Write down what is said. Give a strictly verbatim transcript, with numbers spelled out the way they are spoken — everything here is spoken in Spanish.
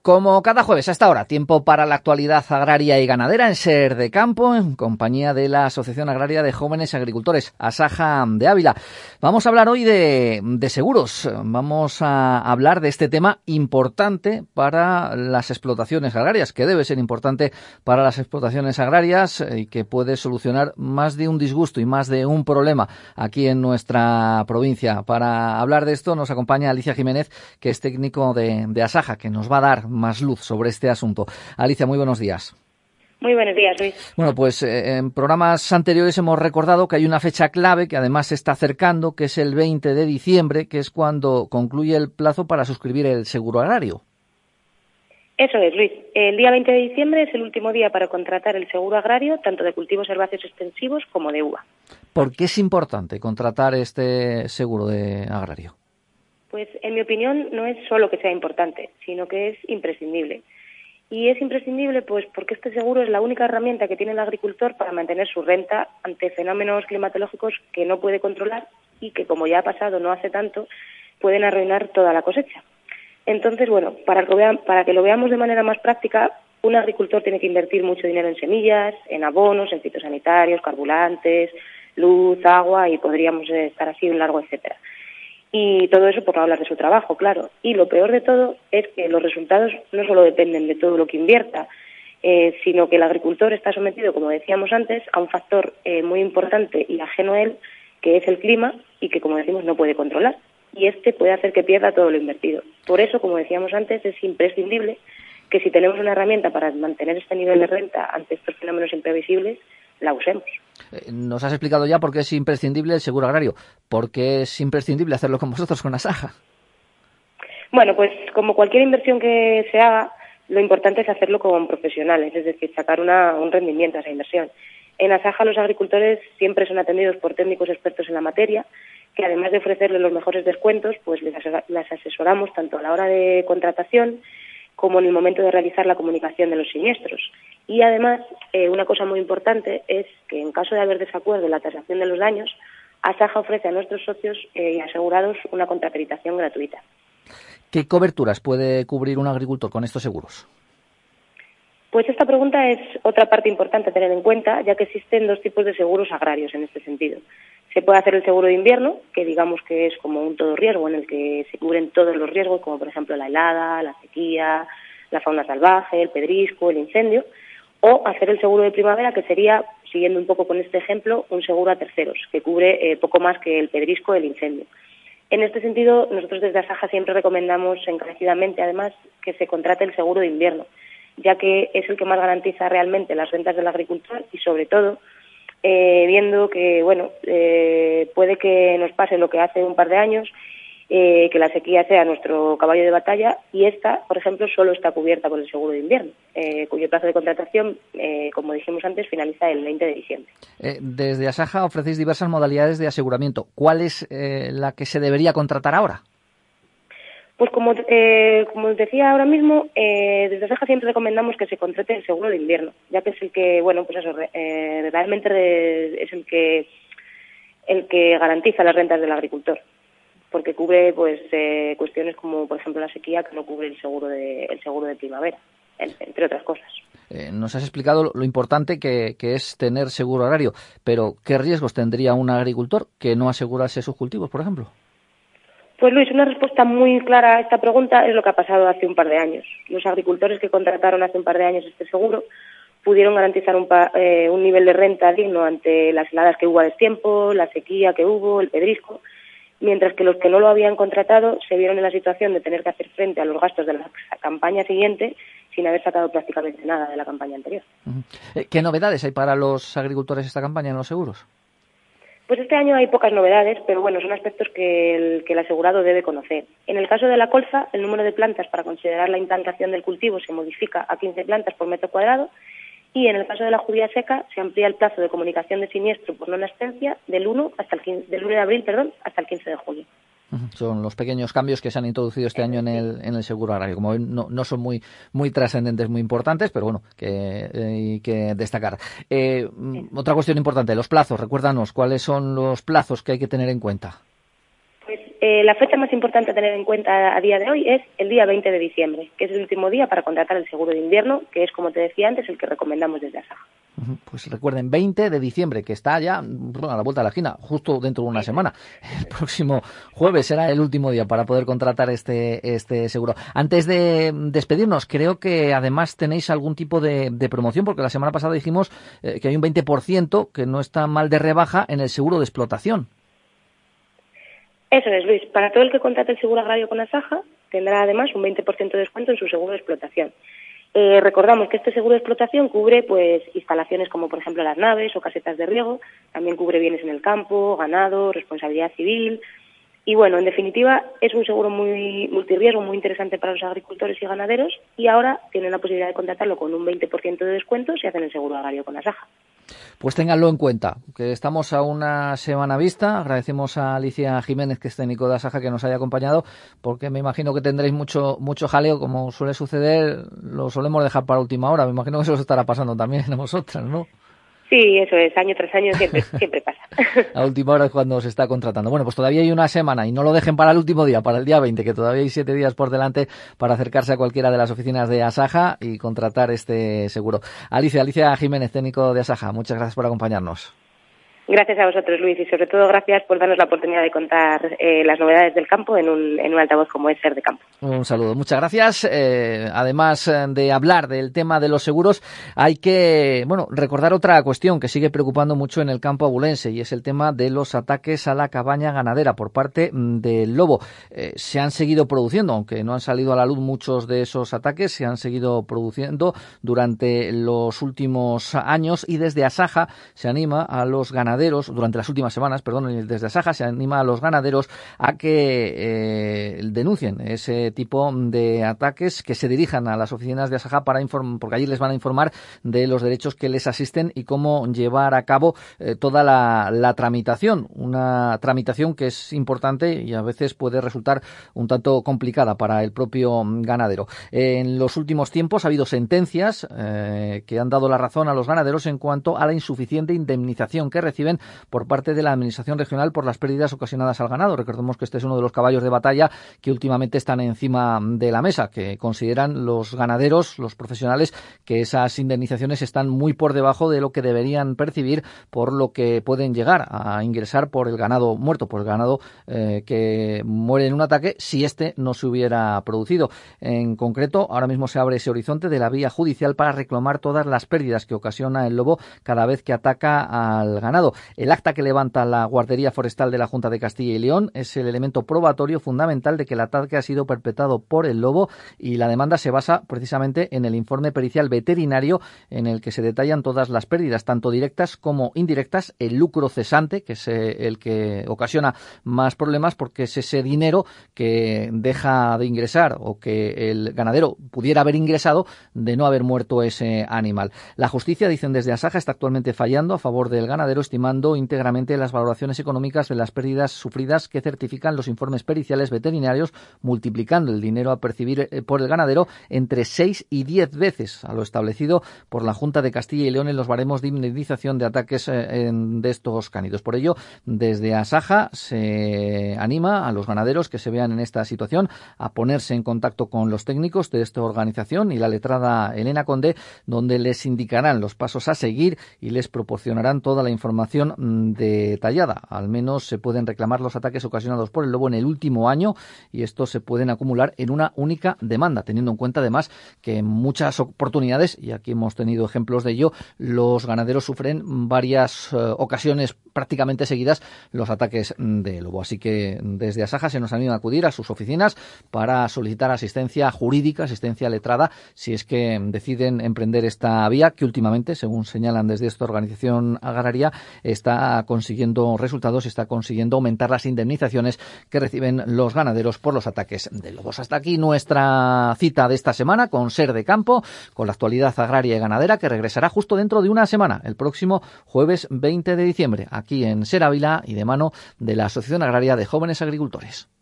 Como cada jueves a esta hora, tiempo para la actualidad agraria y ganadera en Ser de Campo, en compañía de la Asociación Agraria de Jóvenes Agricultores, Asaja de Ávila. Vamos a hablar hoy de, de seguros. Vamos a hablar de este tema importante para las explotaciones agrarias, que debe ser importante para las explotaciones agrarias y que puede solucionar más de un disgusto y más de un problema aquí en nuestra provincia. Para hablar de esto nos acompaña Alicia Jiménez, que es técnico de, de Asaja, que nos va a dar más luz sobre este asunto. Alicia, muy buenos días. Muy buenos días, Luis. Bueno, pues eh, en programas anteriores hemos recordado que hay una fecha clave que además se está acercando, que es el veinte de diciembre, que es cuando concluye el plazo para suscribir el seguro agrario. Eso es, Luis. El día veinte de diciembre es el último día para contratar el seguro agrario, tanto de cultivos herbáceos extensivos como de uva. ¿Por qué es importante contratar este seguro de agrario? Pues, en mi opinión, no es solo que sea importante, sino que es imprescindible. Y es imprescindible pues porque este seguro es la única herramienta que tiene el agricultor para mantener su renta ante fenómenos climatológicos que no puede controlar y que, como ya ha pasado no hace tanto, pueden arruinar toda la cosecha. Entonces, bueno, para que, vean, para que lo veamos de manera más práctica, un agricultor tiene que invertir mucho dinero en semillas, en abonos, en fitosanitarios, carburantes, luz, agua, y podríamos estar así un largo etcétera. Y todo eso por no hablar de su trabajo, claro. Y lo peor de todo es que los resultados no solo dependen de todo lo que invierta, eh, sino que el agricultor está sometido, como decíamos antes, a un factor eh, muy importante y ajeno a él, que es el clima, y que, como decimos, no puede controlar. Y este puede hacer que pierda todo lo invertido. Por eso, como decíamos antes, es imprescindible que si tenemos una herramienta para mantener este nivel de renta ante estos fenómenos imprevisibles, la usemos. Nos has explicado ya por qué es imprescindible el seguro agrario. ¿Por qué es imprescindible hacerlo con vosotros, con Asaja? Bueno, pues como cualquier inversión que se haga, lo importante es hacerlo con profesionales, es decir, sacar una, un rendimiento a esa inversión. En Asaja los agricultores siempre son atendidos por técnicos expertos en la materia, que además de ofrecerles los mejores descuentos, pues les, les asesoramos tanto a la hora de contratación como en el momento de realizar la comunicación de los siniestros. Y además, eh, una cosa muy importante es que en caso de haber desacuerdo en la tasación de los daños, Asaja ofrece a nuestros socios eh, y asegurados una contraacreditación gratuita. ¿Qué coberturas puede cubrir un agricultor con estos seguros? Pues esta pregunta es otra parte importante a tener en cuenta, ya que existen dos tipos de seguros agrarios en este sentido. Se puede hacer el seguro de invierno, que digamos que es como un todo riesgo en el que se cubren todos los riesgos, como por ejemplo la helada, la sequía, la fauna salvaje, el pedrisco, el incendio, o hacer el seguro de primavera, que sería, siguiendo un poco con este ejemplo, un seguro a terceros, que cubre eh, poco más que el pedrisco o el incendio. En este sentido, nosotros desde Asaja siempre recomendamos encarecidamente, además, que se contrate el seguro de invierno, ya que es el que más garantiza realmente las rentas del agricultor y, sobre todo, eh, viendo que, bueno, eh, puede que nos pase lo que hace un par de años, eh, que la sequía sea nuestro caballo de batalla, y esta, por ejemplo, solo está cubierta por el seguro de invierno, eh, cuyo plazo de contratación, eh, como dijimos antes, finaliza el veinte de diciembre. Eh, desde Asaja ofrecéis diversas modalidades de aseguramiento. ¿Cuál es eh, la que se debería contratar ahora? Pues como, eh, como os decía ahora mismo, eh, desde Asaja siempre recomendamos que se contrate el seguro de invierno, ya que es el que, bueno, pues eso, eh, realmente re, es el que el que garantiza las rentas del agricultor, porque cubre pues eh, cuestiones como, por ejemplo, la sequía, que no cubre el seguro de el seguro de primavera, entre otras cosas. Eh, nos has explicado lo importante que, que es tener seguro agrario, pero ¿qué riesgos tendría un agricultor que no asegurase sus cultivos, por ejemplo? Pues Luis, una respuesta muy clara a esta pregunta es lo que ha pasado hace un par de años. Los agricultores que contrataron hace un par de años este seguro pudieron garantizar un, pa, eh, un nivel de renta digno ante las heladas que hubo a destiempo, la sequía que hubo, el pedrisco, mientras que los que no lo habían contratado se vieron en la situación de tener que hacer frente a los gastos de la campaña siguiente sin haber sacado prácticamente nada de la campaña anterior. Uh-huh. ¿Qué novedades hay para los agricultores esta campaña en los seguros? Pues este año hay pocas novedades, pero bueno, son aspectos que el, que el asegurado debe conocer. En el caso de la colza, el número de plantas para considerar la implantación del cultivo se modifica a quince plantas por metro cuadrado, y en el caso de la judía seca se amplía el plazo de comunicación de siniestro por no asistencia del uno hasta el quince, del uno de abril, perdón, hasta el quince de junio. Son los pequeños cambios que se han introducido este año en el, en el seguro agrario. Como no, no son muy muy trascendentes, muy importantes, pero bueno, que hay eh, que destacar. Eh, sí. Otra cuestión importante, los plazos. Recuérdanos, ¿cuáles son los plazos que hay que tener en cuenta? Pues Eh, la fecha más importante a tener en cuenta a día de hoy es el día veinte de diciembre, que es el último día para contratar el seguro de invierno, que es, como te decía antes, el que recomendamos desde Asaja. Pues recuerden, veinte de diciembre, que está ya bueno, a la vuelta de la esquina, justo dentro de una semana. El próximo jueves será el último día para poder contratar este este seguro. Antes de despedirnos, creo que además tenéis algún tipo de, de promoción, porque la semana pasada dijimos eh, que hay un veinte por ciento que no está mal de rebaja en el seguro de explotación. Eso es, Luis. Para todo el que contrate el seguro agrario con Asaja, tendrá además un veinte por ciento de descuento en su seguro de explotación. Eh, recordamos que este seguro de explotación cubre pues instalaciones como por ejemplo las naves o casetas de riego, también cubre bienes en el campo, ganado, responsabilidad civil y bueno, en definitiva es un seguro muy multirriesgo, muy interesante para los agricultores y ganaderos y ahora tienen la posibilidad de contratarlo con un veinte por ciento de descuento si hacen el seguro agrario con Asaja. Pues ténganlo en cuenta, que estamos a una semana vista. Agradecemos a Alicia Jiménez, que es técnico de Asaja, que nos haya acompañado, porque me imagino que tendréis mucho mucho jaleo, como suele suceder, lo solemos dejar para última hora. Me imagino que eso os estará pasando también a vosotras, ¿no? Sí, eso es, año tras año siempre siempre pasa. A última hora es cuando se está contratando. Bueno, pues todavía hay una semana y no lo dejen para el último día, para el día veinte, que todavía hay siete días por delante para acercarse a cualquiera de las oficinas de Asaja y contratar este seguro. Alicia, Alicia Jiménez, técnico de Asaja, muchas gracias por acompañarnos. Gracias a vosotros, Luis, y sobre todo gracias por darnos la oportunidad de contar eh, las novedades del campo en un, en un altavoz como es Ser de Campo. Un saludo, muchas gracias. Eh, además de hablar del tema de los seguros, hay que bueno recordar otra cuestión que sigue preocupando mucho en el campo abulense y es el tema de los ataques a la cabaña ganadera por parte del lobo. Eh, se han seguido produciendo, aunque no han salido a la luz muchos de esos ataques, se han seguido produciendo durante los últimos años y desde Asaja se anima a los ganaderos durante las últimas semanas, perdón, desde Asaja se anima a los ganaderos a que eh, denuncien ese tipo de ataques, que se dirijan a las oficinas de Asaja para informar, porque allí les van a informar de los derechos que les asisten y cómo llevar a cabo eh, toda la, la tramitación, una tramitación que es importante y a veces puede resultar un tanto complicada para el propio ganadero. En los últimos tiempos ha habido sentencias eh, que han dado la razón a los ganaderos en cuanto a la insuficiente indemnización que reciben por parte de la Administración Regional por las pérdidas ocasionadas al ganado. Recordemos que este es uno de los caballos de batalla que últimamente están encima de la mesa, que consideran los ganaderos, los profesionales, que esas indemnizaciones están muy por debajo de lo que deberían percibir por lo que pueden llegar a ingresar por el ganado muerto, por el ganado eh, que muere en un ataque si este no se hubiera producido. En concreto, ahora mismo se abre ese horizonte de la vía judicial para reclamar todas las pérdidas que ocasiona el lobo cada vez que ataca al ganado. El acta que levanta la Guardería Forestal de la Junta de Castilla y León es el elemento probatorio fundamental de que el ataque ha sido perpetrado por el lobo y la demanda se basa precisamente en el informe pericial veterinario en el que se detallan todas las pérdidas, tanto directas como indirectas, el lucro cesante, que es el que ocasiona más problemas porque es ese dinero que deja de ingresar o que el ganadero pudiera haber ingresado de no haber muerto ese animal. La justicia, dicen desde Asaja, está actualmente fallando a favor del ganadero, estimando íntegramente las valoraciones económicas de las pérdidas sufridas que certifican los informes periciales veterinarios, multiplicando el dinero a percibir por el ganadero entre seis y diez veces a lo establecido por la Junta de Castilla y León en los baremos de indemnización de ataques de estos cánidos. Por ello, desde Asaja se anima a los ganaderos que se vean en esta situación a ponerse en contacto con los técnicos de esta organización y la letrada Elena Conde, donde les indicarán los pasos a seguir y les proporcionarán toda la información detallada. Al menos se pueden reclamar los ataques ocasionados por el lobo en el último año y estos se pueden acumular en una única demanda, teniendo en cuenta además que en muchas oportunidades, y aquí hemos tenido ejemplos de ello, los ganaderos sufren varias eh, ocasiones prácticamente seguidas los ataques de lobo. Así que desde Asaja se nos anima a acudir a sus oficinas para solicitar asistencia jurídica, asistencia letrada, si es que deciden emprender esta vía que últimamente, según señalan desde esta organización agraria, está consiguiendo resultados, está consiguiendo aumentar las indemnizaciones que reciben los ganaderos por los ataques de lobos. Hasta aquí nuestra cita de esta semana con Ser de Campo, con la actualidad agraria y ganadera, que regresará justo dentro de una semana, el próximo jueves veinte de diciembre, aquí en Ser Ávila y de mano de la Asociación Agraria de Jóvenes Agricultores.